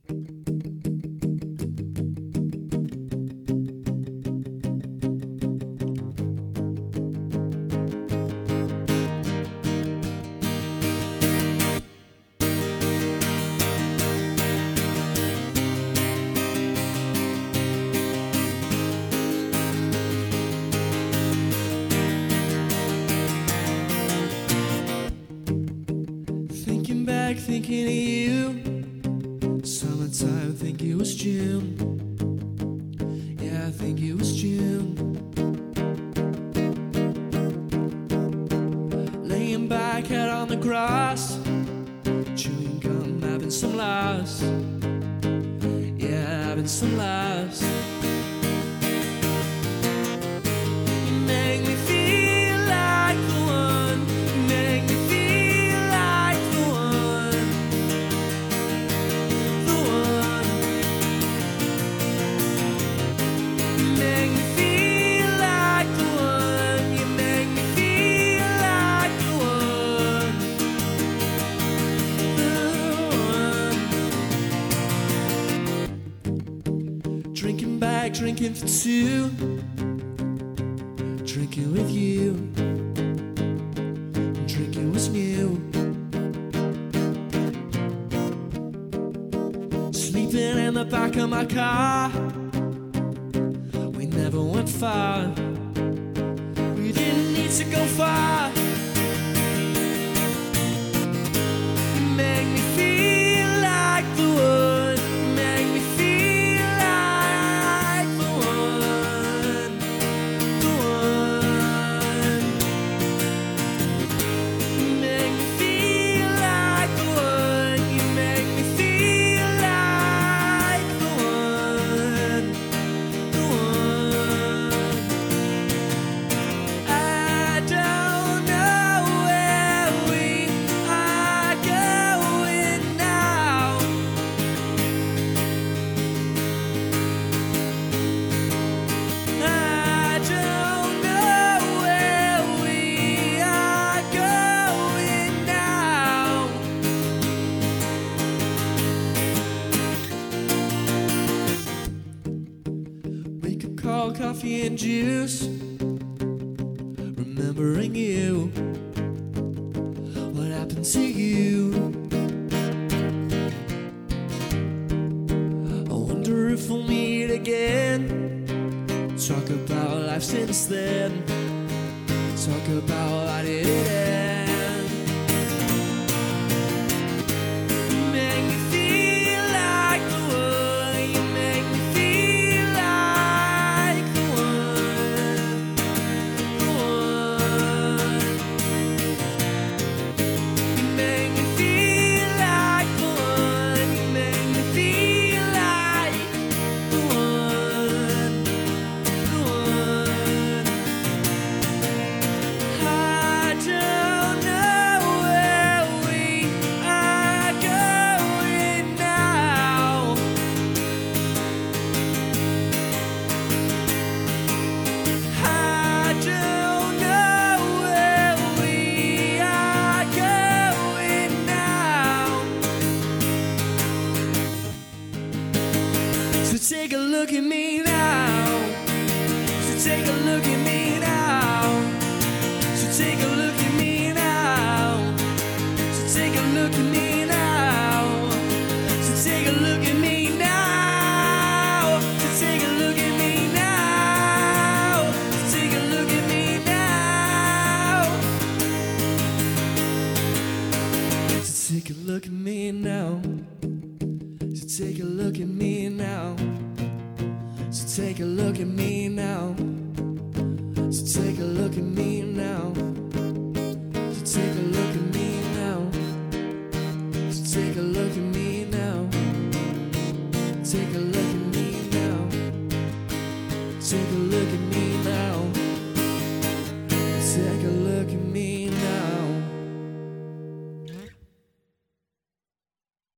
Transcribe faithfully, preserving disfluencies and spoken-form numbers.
Thinking back, thinking of you. Summertime, think it was June. Yeah, I think it was June. Laying back out on the grass, chewing gum, having some laughs. Yeah, having some laughs. You make me feel like the one. You make me feel like the one. The one. You make me feel like the one. You make me feel like the one. The one. Drinking back, drinking for two. Drinking with you. Drinking was new. Sleeping in the back of my car. We never went far. We didn't need to go far. You make me feel like the one. You make me feel like the one. The one. You make me feel like the one. You make me feel like the one. The one. I don't know where we are going now. I don't know where we are going now. Wake up, call, coffee and juice. Remembering you. What happened to you? I wonder if we'll meet again. Talk about life since then. Talk about how did it end. You make me feel like the one. You make me feel like the one. The one. You make me feel like the one. You make me feel like the one. The one. I don't know where we are going now. I don't know where we are going now. So take a look at me now. So take a look at me now. So take a look at me now. So take a look at me now. So take a look at me now. So take a look at me now. So take a look at me now. So take a look at me now. So take a look at me now. So take a look at me now. So take a look at me now. So take a look at me now. So take a look at me now. Take a look at me now. Take a look at me.